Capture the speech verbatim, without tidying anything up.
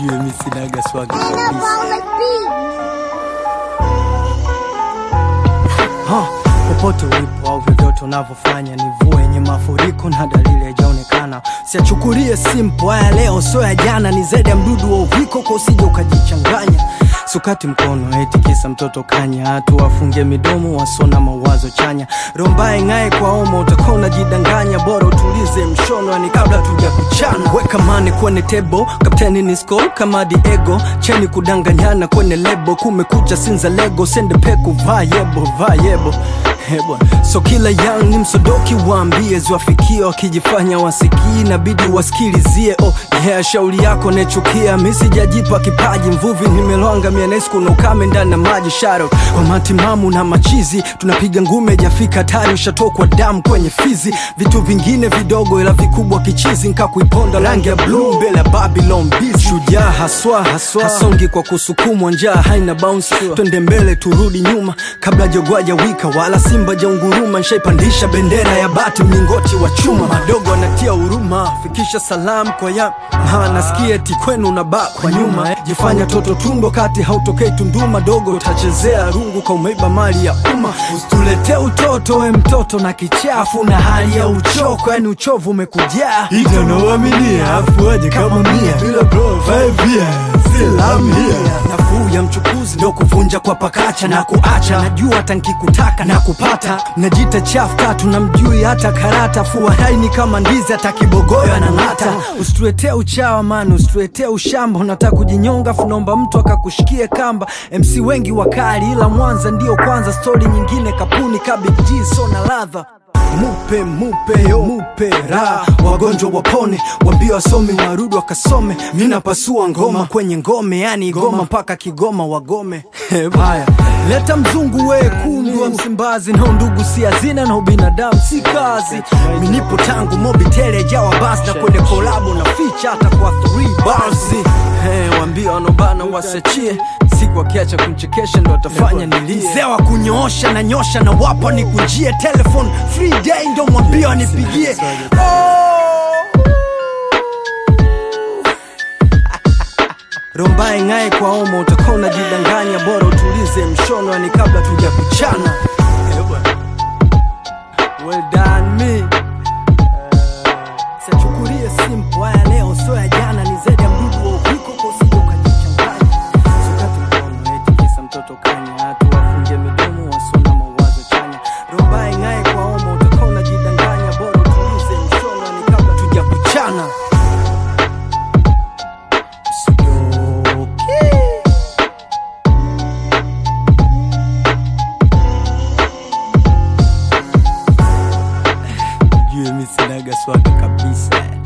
Ujue mimi sinaga swaga kabisa. Ha, popote ulipo au vyovyote unavyofanya, ni mvua yenye mafuriko na dalili haijaonekana. Siachukulie simple haya leo sio ya jana, ni zaidi ya mdudu wa uviko kwa usije ukajichanganya. Sukati mkono eti kisa mtoto kanya, hatu wafungie midomo wasona mawazo chanya. Romba ingae kwa homo utakuwa unajidanganya, bora utulize mshono ni kabla tuja kuchana. Weka mane kwenye table, kapteni ni skull kama Diego, cheni kudanganyana kwenye lebo, kumekucha sinza lego, sende peku vayebo vayebo. Hebo, so kila young ni msodoki waambie zwafikio, wakijifanya wasikii nabidi wasikilizie. Oh yeah, shauli yako nechukia, misi jajipa kipaji mvuvi nimelwanga mianesku na ukame ndani na maji. Shadow kwa matimamu na machizi, tunapiga ngume jafika tari ushatokwa damu kwenye fizi. Vitu vingine vidogo ila vikubwa kichizi, nka kuiponda rangi ya blue mbele Babylon busy. Shujaa haswa haswa, hasongi kwa kusukumwa njaa haina bounce. Twende mbele turudi nyuma, kabla jogwaja wika wala simba jaunguruma. Nshaipandisha bendera ya bati mlingoti wa chuma, madogo wanatia huruma. Fikisha salam kwa ya haa, nasikia eti kwenu na ba kwa nyuma. Jifanya toto tumbo kati hautokei Tunduma, dogo utachezea rungu kwa umeiba mali ya umma. Usitulete utoto we mtoto na kichafu na hali ya uchoko, yani uchovu umekujaa. Ito na waminia afu waje kama mia, bila bro five years still I'm here. Nafuu ya mchukuzi ndo kuvunja kwa pakacha na kuacha, najua hata nkikutaka na kupata. Najita chafu tatu na mjui hata karata, fua haini kama ndizi hata kibogoyo anang'ata. Usituletee uchawa man, usituletee ushamba, unataka kujinyonga funomba mtu akakushikie kamba. M C wengi wakali ila Mwanza ndio kwanza, story nyingine kapuni ka Big G so na ladha. Mupe mupe yo mupe ra, wagonjwa wapone, wambia wasomi warudi wakasome. Mina pasua ngoma kwenye ngome, yani goma mpaka Kigoma wagome. Haya, leta mzungu we kundu wa Msimbazi, na ndugu si hazina na ubinadamu si kazi. Minipo tangu Mobitele jawa basi, na kwenye kolabo na feature hata kwa three bars. Hey, wambia wanobana wasachie, siku wakiacha kunchekesha ndo atafanya nilie. Mzee wa kunyoosha na nyosha na wapa ni kunjie, telephone free day ndo mwambia wanipigie. Romba ingae kwa homo utakuwa unajidanganya, bora utulize mshono ni kabla tuja kuchana. Well done me. Siachukulie simple haya leo sio ya jana, ni zaidi ya mdudu wa uviko kwa usije ukajichanganya. Sukati mkono eti kisa mtoto kanya, hatu wafungie midomo wasona mawazo chanya. Romba ingae kwa homo utakuwa unajidanganya, bora utulize mshono ni kabla tuja kuchana. Ujue mimi sinaga swaga kabisa.